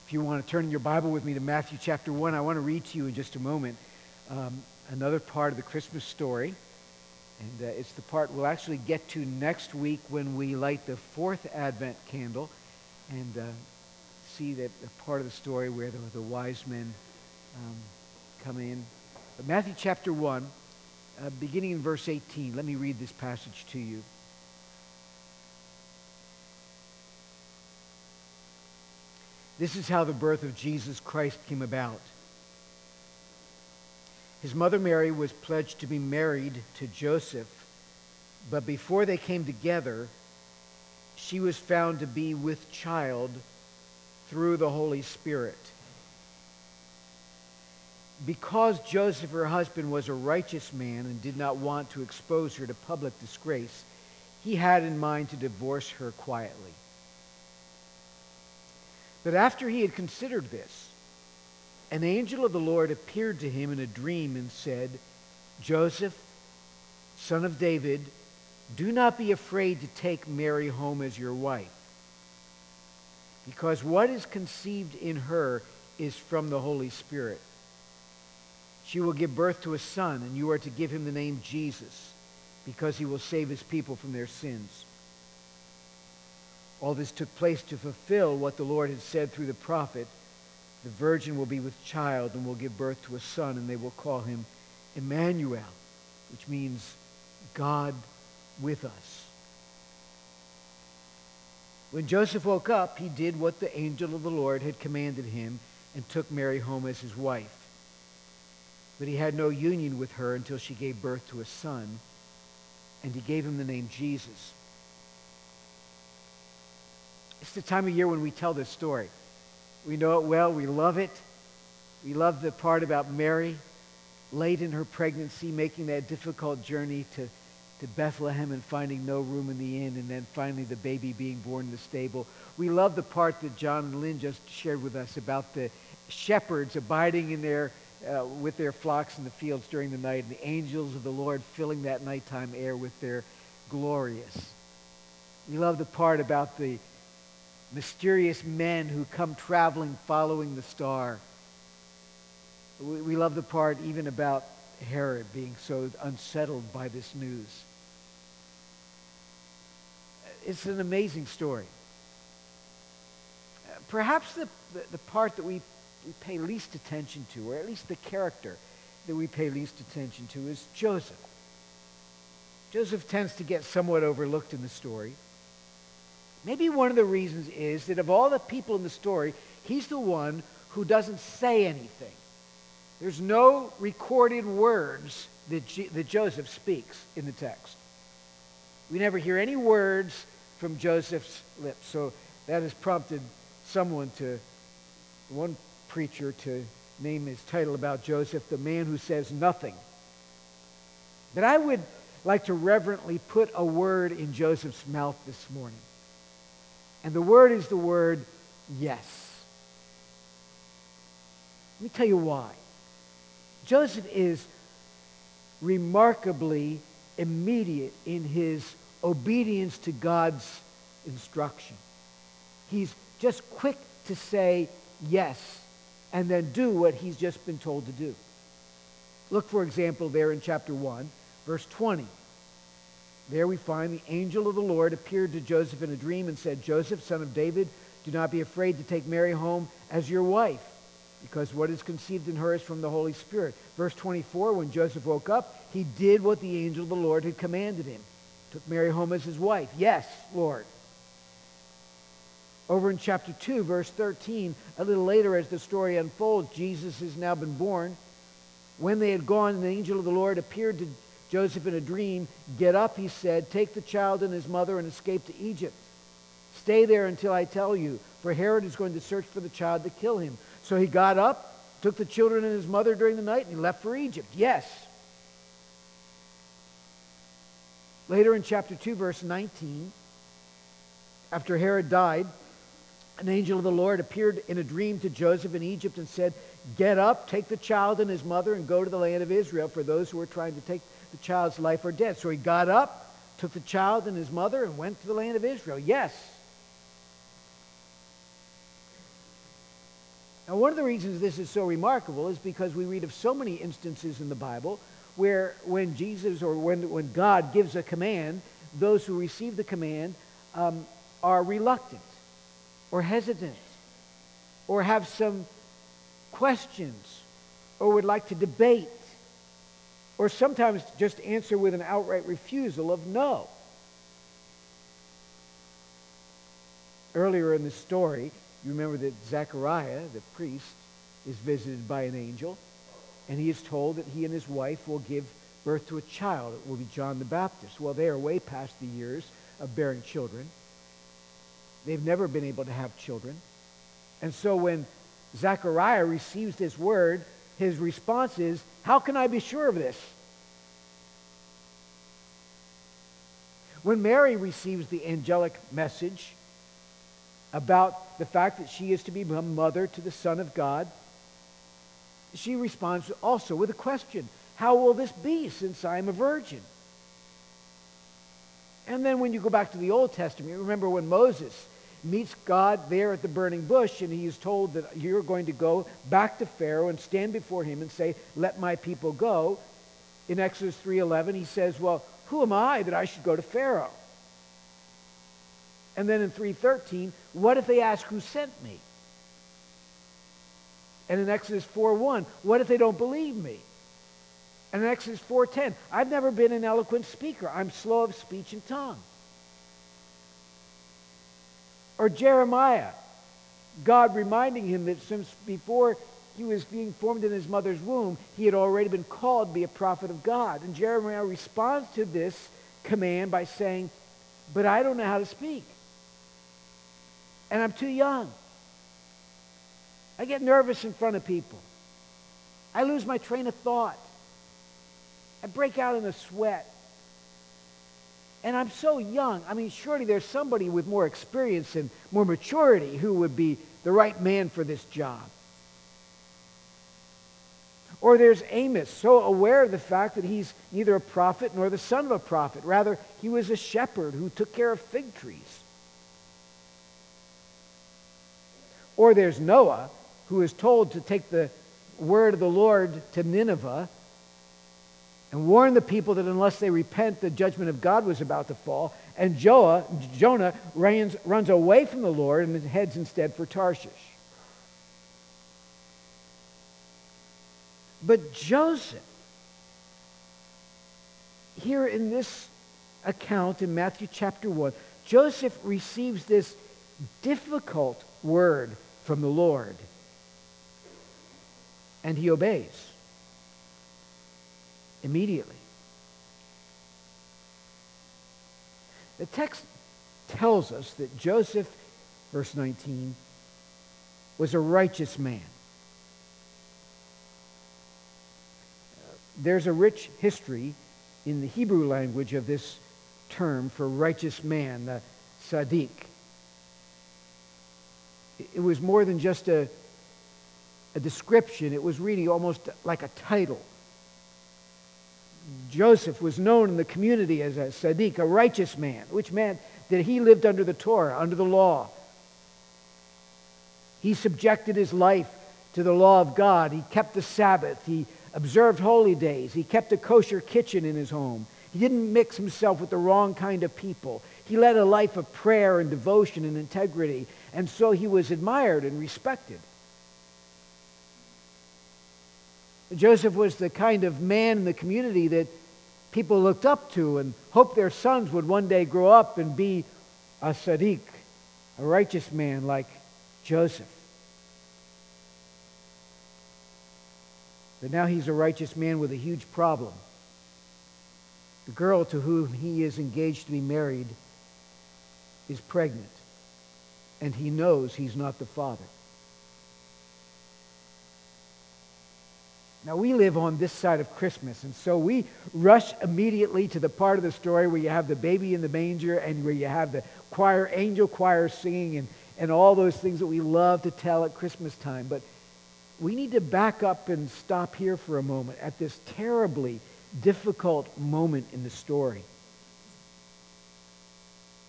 If you want to turn in your Bible with me to Matthew chapter 1, I want to read to you in just a moment another part of the Christmas story. And it's the part we'll actually get to next week when we light the fourth Advent candle and see that part of the story where the wise men come in. But Matthew chapter 1, beginning in verse 18, let me read this passage to you. This is how the birth of Jesus Christ came about. His mother Mary was pledged to be married to Joseph, but before they came together, she was found to be with child through the Holy Spirit. Because Joseph, her husband, was a righteous man and did not want to expose her to public disgrace, he had in mind to divorce her quietly. But after he had considered this, an angel of the Lord appeared to him in a dream and said, "Joseph, son of David, do not be afraid to take Mary home as your wife, because what is conceived in her is from the Holy Spirit. She will give birth to a son, and you are to give him the name Jesus, because he will save his people from their sins." All this took place to fulfill what the Lord had said through the prophet, "The virgin will be with child and will give birth to a son, and they will call him Emmanuel," which means God with us. When Joseph woke up, he did what the angel of the Lord had commanded him and took Mary home as his wife. But he had no union with her until she gave birth to a son, and he gave him the name Jesus. It's the time of year when we tell this story. We know it well. We love it. We love the part about Mary, late in her pregnancy, making that difficult journey to Bethlehem and finding no room in the inn, and then finally the baby being born in the stable. We love the part that John and Lynn just shared with us about the shepherds abiding in with their flocks in the fields during the night, and the angels of the Lord filling that nighttime air with their glorious. We love the part about the mysterious men who come traveling following the star. We love the part even about Herod being so unsettled by this news. It's an amazing story. Perhaps the part that we pay least attention to, or at least the character that we pay least attention to, is Joseph. Joseph tends to get somewhat overlooked in the story. Maybe one of the reasons is that of all the people in the story, he's the one who doesn't say anything. There's no recorded words that Joseph speaks in the text. We never hear any words from Joseph's lips. So that has prompted one preacher to name his title about Joseph, "The Man Who Says Nothing." But I would like to reverently put a word in Joseph's mouth this morning. And the word is the word yes. Let me tell you why. Joseph is remarkably immediate in his obedience to God's instruction. He's just quick to say yes and then do what he's just been told to do. Look, for example, there in chapter 1, verse 20. There we find the angel of the Lord appeared to Joseph in a dream and said, "Joseph, son of David, do not be afraid to take Mary home as your wife, because what is conceived in her is from the Holy Spirit." Verse 24, when Joseph woke up, he did what the angel of the Lord had commanded him. Took Mary home as his wife. "Yes, Lord." Over in chapter 2, verse 13, a little later as the story unfolds, Jesus has now been born. When they had gone, the angel of the Lord appeared to Joseph in a dream. "Get up," he said, "take the child and his mother and escape to Egypt. Stay there until I tell you, for Herod is going to search for the child to kill him." So he got up, took the children and his mother during the night, and he left for Egypt. Yes. Later in chapter 2, verse 19, after Herod died, an angel of the Lord appeared in a dream to Joseph in Egypt and said, "Get up, take the child and his mother, and go to the land of Israel, for those who are trying to take the child's life are dead." So he got up, took the child and his mother, and went to the land of Israel. Yes. Now, one of the reasons this is so remarkable is because we read of so many instances in the Bible where when Jesus or when God gives a command, those who receive the command are reluctant or hesitant or have some questions or would like to debate or sometimes just answer with an outright refusal of no. Earlier in the story, you remember that Zechariah, the priest, is visited by an angel, and he is told that he and his wife will give birth to a child. It will be John the Baptist. Well, they are way past the years of bearing children. They've never been able to have children. And so when Zechariah receives this word, his response is, how can I be sure of this? When Mary receives the angelic message about the fact that she is to become mother to the Son of God, she responds also with a question. How will this be since I am a virgin? And then when you go back to the Old Testament, you remember when Moses meets God there at the burning bush and he is told that you're going to go back to Pharaoh and stand before him and say, let my people go. In Exodus 3:11 he says, well, who am I that I should go to Pharaoh? And then in 3:13, what if they ask who sent me? And in Exodus 4:1, what if they don't believe me? And in Exodus 4:10, I've never been an eloquent speaker. I'm slow of speech and tongue. Or Jeremiah, God reminding him that since before he was being formed in his mother's womb, he had already been called to be a prophet of God. And Jeremiah responds to this command by saying, but I don't know how to speak. And I'm too young. I get nervous in front of people. I lose my train of thought. I break out in a sweat. And I'm so young. I mean, surely there's somebody with more experience and more maturity who would be the right man for this job. Or there's Amos, so aware of the fact that he's neither a prophet nor the son of a prophet. Rather, he was a shepherd who took care of fig trees. Or there's Noah, who is told to take the word of the Lord to Nineveh and warn the people that unless they repent, the judgment of God was about to fall. And Jonah runs away from the Lord and heads instead for Tarshish. But Joseph, here in this account in Matthew chapter 1, Joseph receives this difficult word from the Lord. And he obeys immediately. The text tells us that Joseph, verse 19, was a righteous man. There's a rich history in the Hebrew language of this term for righteous man, the Sadiq. It was more than just a description. It was really almost like a title. Joseph was known in the community as a Sadiq, a righteous man, which meant that he lived under the Torah, under the law. He subjected his life to the law of God. He kept the Sabbath. He observed holy days. He kept a kosher kitchen in his home. He didn't mix himself with the wrong kind of people. He led a life of prayer and devotion and integrity, and so he was admired and respected. Joseph was the kind of man in the community that people looked up to and hoped their sons would one day grow up and be a Sadiq, a righteous man like Joseph. But now he's a righteous man with a huge problem. The girl to whom he is engaged to be married is pregnant, and he knows he's not the father. Now, we live on this side of Christmas, and so we rush immediately to the part of the story where you have the baby in the manger and where you have the choir, angel choir singing and all those things that we love to tell at Christmas time. But we need to back up and stop here for a moment at this terribly difficult moment in the story.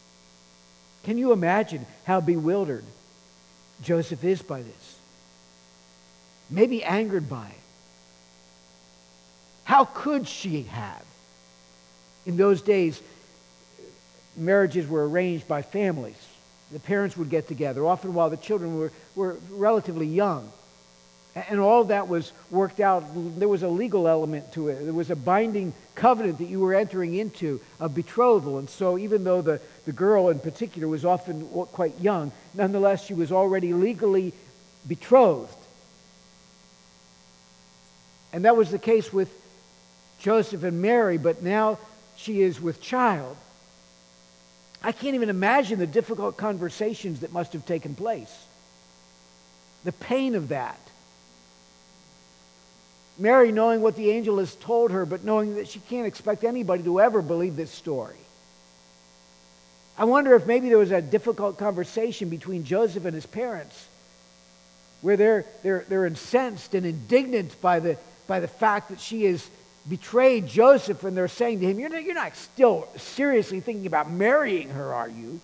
Can you imagine how bewildered Joseph is by this? maybe angered by it. How could she have? In those days, marriages were arranged by families. The parents would get together, often while the children were relatively young. And all that was worked out. There was a legal element to it. There was a binding covenant that you were entering into, a betrothal. And so even though the girl in particular was often quite young, nonetheless she was already legally betrothed. And that was the case with Joseph and Mary, but now she is with child. I can't even imagine the difficult conversations that must have taken place. The pain of that. Mary knowing what the angel has told her, but knowing that she can't expect anybody to ever believe this story. I wonder if maybe there was a difficult conversation between Joseph and his parents, where they're incensed and indignant by the fact that she has betrayed Joseph, and they're saying to him, "You're not still seriously thinking about marrying her, are you?"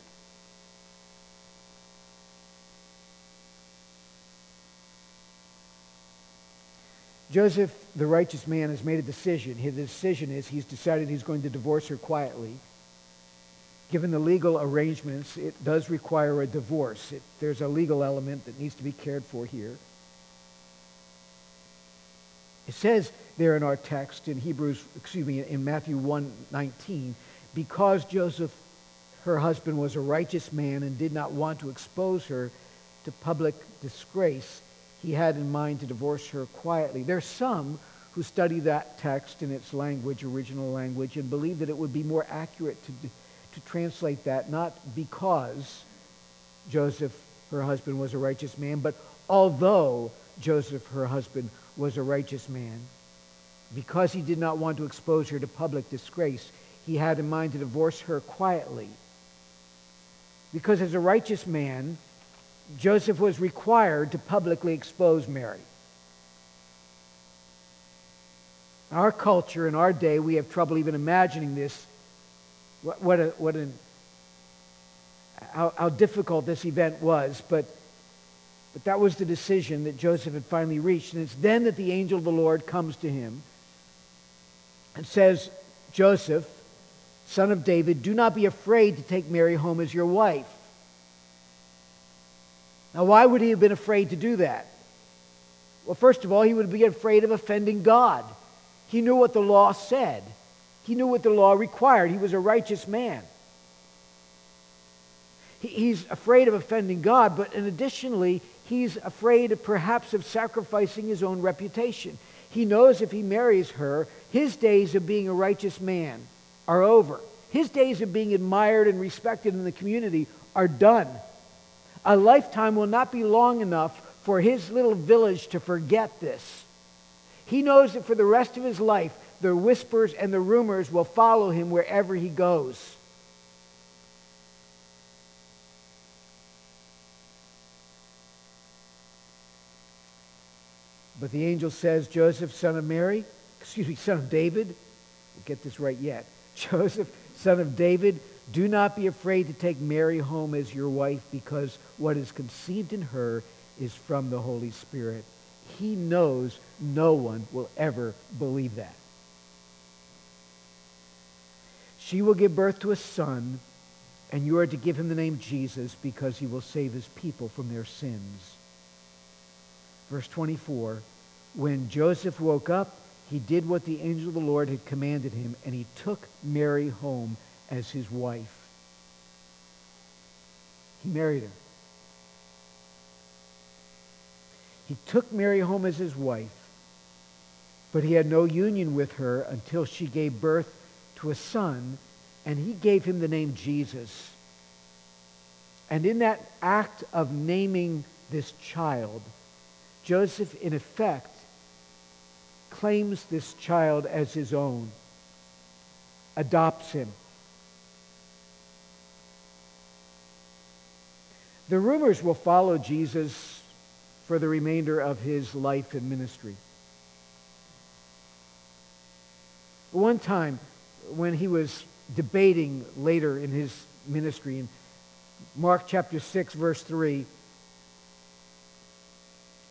Joseph, the righteous man, has made a decision. His decision is he's decided he's going to divorce her quietly. Given the legal arrangements, it does require a divorce. There's a legal element that needs to be cared for here. It says there in our text in in Matthew 1:19, because Joseph, her husband, was a righteous man and did not want to expose her to public disgrace, he had in mind to divorce her quietly. There's some who study that text in its language, original language, and believe that it would be more accurate to translate that, not because Joseph, her husband, was a righteous man, but although Joseph, her husband, was a righteous man, because he did not want to expose her to public disgrace, he had in mind to divorce her quietly. Because as a righteous man, Joseph was required to publicly expose Mary. In our culture, in our day, we have trouble even imagining this, how difficult this event was, but that was the decision that Joseph had finally reached. And it's then that the angel of the Lord comes to him and says, "Joseph, son of David, do not be afraid to take Mary home as your wife." Now, why would he have been afraid to do that? Well, first of all, he would be afraid of offending God. He knew what the law said. He knew what the law required. He was a righteous man. He's afraid of offending God, but additionally, he's afraid perhaps of sacrificing his own reputation. He knows if he marries her, his days of being a righteous man are over. His days of being admired and respected in the community are done. A lifetime will not be long enough for his little village to forget this. He knows that for the rest of his life, the whispers and the rumors will follow him wherever he goes. But the angel says, "Joseph, son of David, we'll get this right yet. Joseph, son of David, do not be afraid to take Mary home as your wife, because what is conceived in her is from the Holy Spirit." He knows no one will ever believe that. "She will give birth to a son, and you are to give him the name Jesus, because he will save his people from their sins." Verse 24, when Joseph woke up, he did what the angel of the Lord had commanded him, and he took Mary home as his wife. He married her. He took Mary home as his wife, but he had no union with her until she gave birth to a son, and he gave him the name Jesus. And in that act of naming this child, Joseph, in effect, claims this child as his own, adopts him. The rumors will follow Jesus for the remainder of his life and ministry. One time, when he was debating later in his ministry, in Mark chapter 6, verse 3,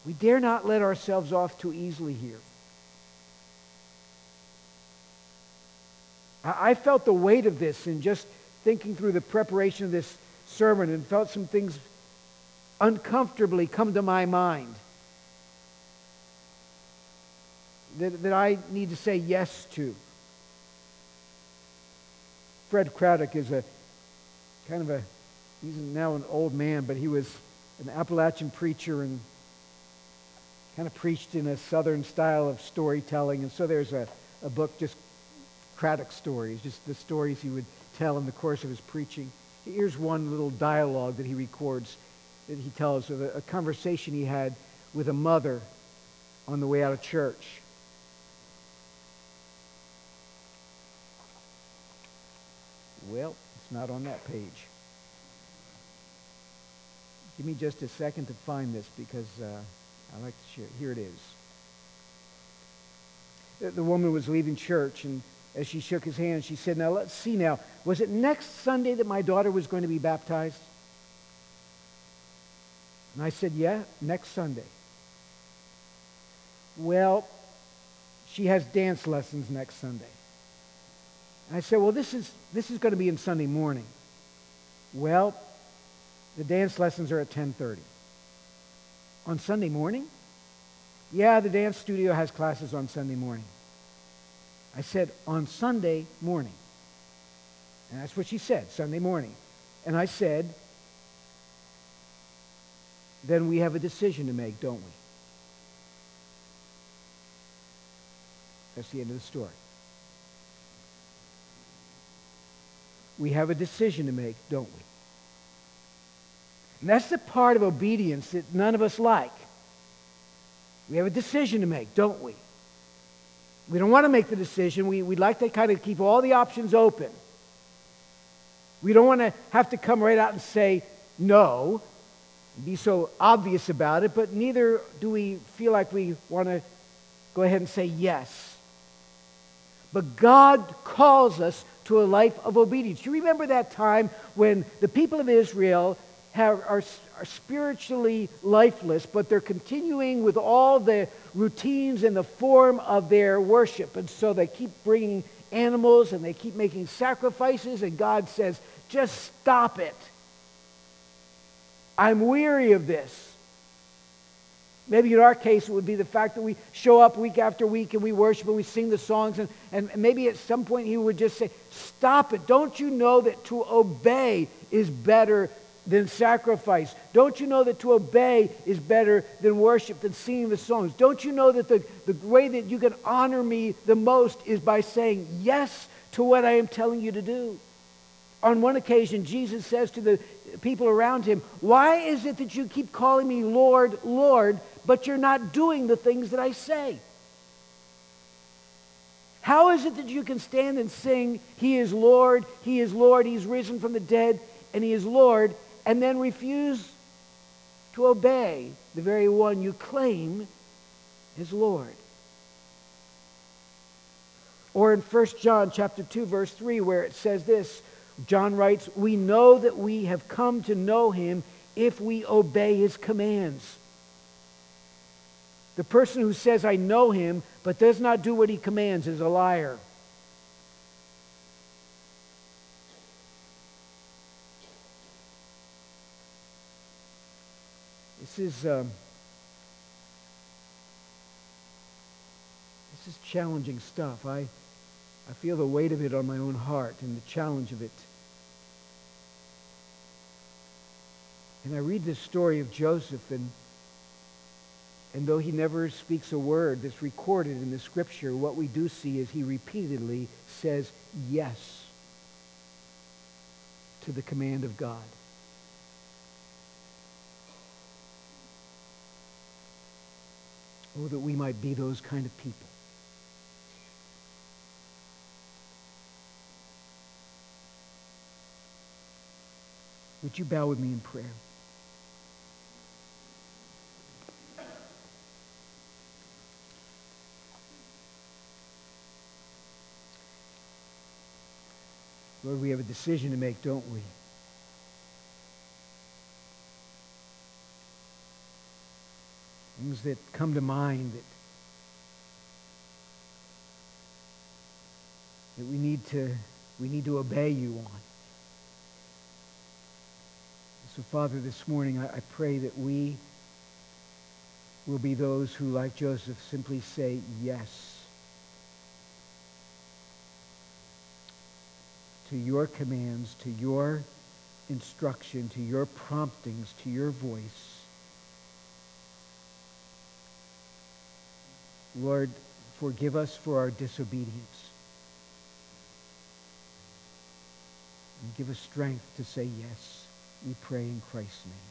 We dare not let ourselves off too easily here. I felt the weight of this in just thinking through the preparation of this sermon, and felt some things uncomfortably come to my mind that I need to say yes to. Fred Craddock is he's now an old man, but he was an Appalachian preacher and kind of preached in a southern style of storytelling. And so there's a book, just Craddock stories, just the stories he would tell in the course of his preaching. Here's one little dialogue that he records that he tells of a conversation he had with a mother on the way out of church. Well, it's not on that page. Give me just a second to find this because I like to share. Here it is. The woman was leaving church, and as she shook his hand, she said, "Now, let's see now. Was it next Sunday that my daughter was going to be baptized?" And I said, "Yeah, next Sunday." "Well, she has dance lessons next Sunday." And I said, "Well, this is going to be in Sunday morning." "Well, the dance lessons are at 10:30. "On Sunday morning?" "Yeah, the dance studio has classes on Sunday morning." I said, "On Sunday morning." And that's what she said, Sunday morning. And I said, "Then we have a decision to make, don't we?" That's the end of the story. We have a decision to make, don't we? And that's the part of obedience that none of us like. We have a decision to make, don't we? We don't want to make the decision. We'd like to kind of keep all the options open. We don't want to have to come right out and say no, and be so obvious about it, but neither do we feel like we want to go ahead and say yes. But God calls us to a life of obedience. You remember that time when the people of Israel are spiritually lifeless, but they're continuing with all the routines and the form of their worship. And so they keep bringing animals and they keep making sacrifices, and God says, "Just stop it. I'm weary of this." Maybe in our case it would be the fact that we show up week after week and we worship and we sing the songs, and maybe at some point he would just say, "Stop it. Don't you know that to obey is better than sacrifice? Don't you know that to obey is better than worship, than singing the songs? Don't you know that the way that you can honor me the most is by saying yes to what I am telling you to do?" On one occasion, Jesus says to the people around him, "Why is it that you keep calling me Lord, Lord, but you're not doing the things that I say? How is it that you can stand and sing, 'He is Lord, He is Lord, He's risen from the dead, and He is Lord,' and then refuse to obey the very one you claim is Lord?" Or in 1 John chapter 2, verse 3, where it says this, John writes, "We know that we have come to know Him if we obey His commands." The person who says, "I know Him," but does not do what He commands is a liar. This is challenging stuff. I feel the weight of it on my own heart and the challenge of it. And I read this story of Joseph, and though he never speaks a word that's recorded in the scripture, what we do see is he repeatedly says yes to the command of God. Oh, that we might be those kind of people. Would you bow with me in prayer? Lord, we have a decision to make, don't we? things that come to mind that we need to obey you on. So, Father, this morning I pray that we will be those who, like Joseph, simply say yes to your commands, to your instruction, to your promptings, to your voice. Lord, forgive us for our disobedience. And give us strength to say yes. We pray in Christ's name.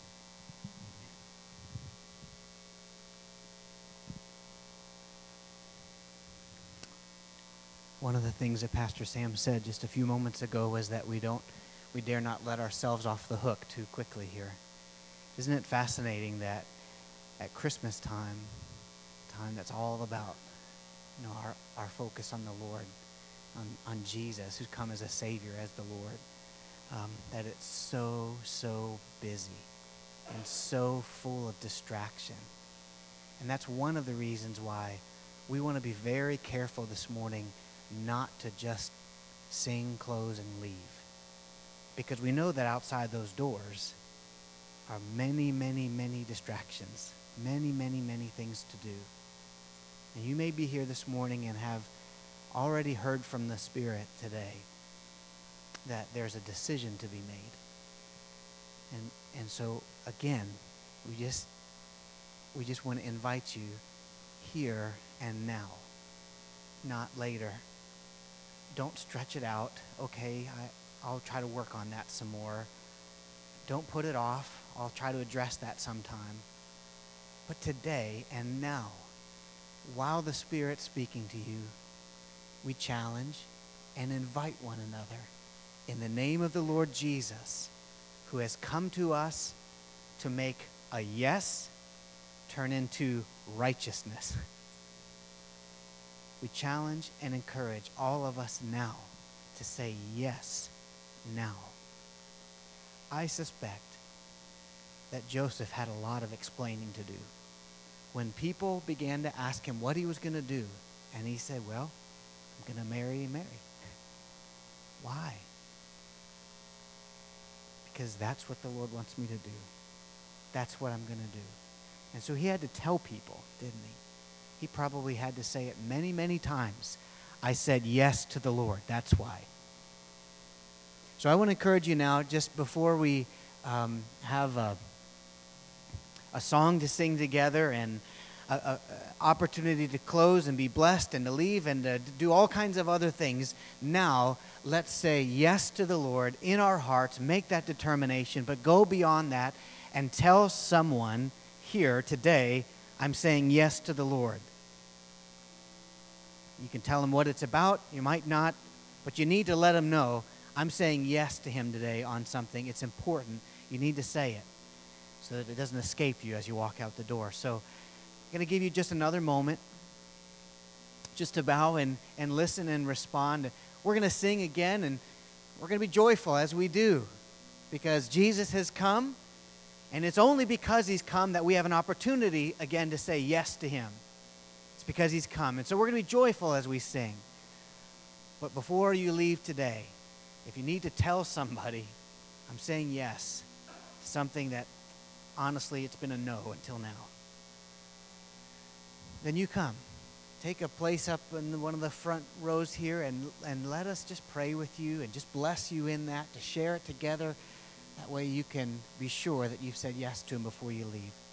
One of the things that Pastor Sam said just a few moments ago was that we dare not let ourselves off the hook too quickly here. Isn't it fascinating that at Christmas time that's all about, our focus on the Lord, on Jesus, who's come as a Savior, as the Lord, that it's so busy and so full of distraction. And that's one of the reasons why we want to be very careful this morning not to just sing, close, and leave. Because we know that outside those doors are many, many, many distractions, many, many, many things to do. And you may be here this morning and have already heard from the Spirit today that there's a decision to be made. And so, again, we just want to invite you here and now, not later. Don't stretch it out. Okay, I'll try to work on that some more. Don't put it off. I'll try to address that sometime. But today and now, while the Spirit's speaking to you, we challenge and invite one another in the name of the Lord Jesus, who has come to us to make a yes turn into righteousness. We challenge and encourage all of us now to say yes now. I suspect that Joseph had a lot of explaining to do. When people began to ask him what he was going to do, and he said, well, I'm going to marry Mary. Why? Because that's what the Lord wants me to do. That's what I'm going to do. And so he had to tell people, didn't he? He probably had to say it many, many times. I said yes to the Lord. That's why. So I want to encourage you now, just before we have a song to sing together and an opportunity to close and be blessed and to leave and to do all kinds of other things. Now, let's say yes to the Lord in our hearts, make that determination, but go beyond that and tell someone here today, I'm saying yes to the Lord. You can tell them what it's about. You might not, but you need to let them know, I'm saying yes to him today on something. It's important. You need to say it so that it doesn't escape you as you walk out the door. So I'm going to give you just another moment just to bow and listen and respond. We're going to sing again, and we're going to be joyful as we do because Jesus has come, and it's only because he's come that we have an opportunity again to say yes to him. It's because he's come. And so we're going to be joyful as we sing. But before you leave today, if you need to tell somebody, I'm saying yes to something that honestly it's been a no until now, then you come. Take a place up in one of the front rows here and let us just pray with you and just bless you in that, to share it together. That way you can be sure that you've said yes to him before you leave.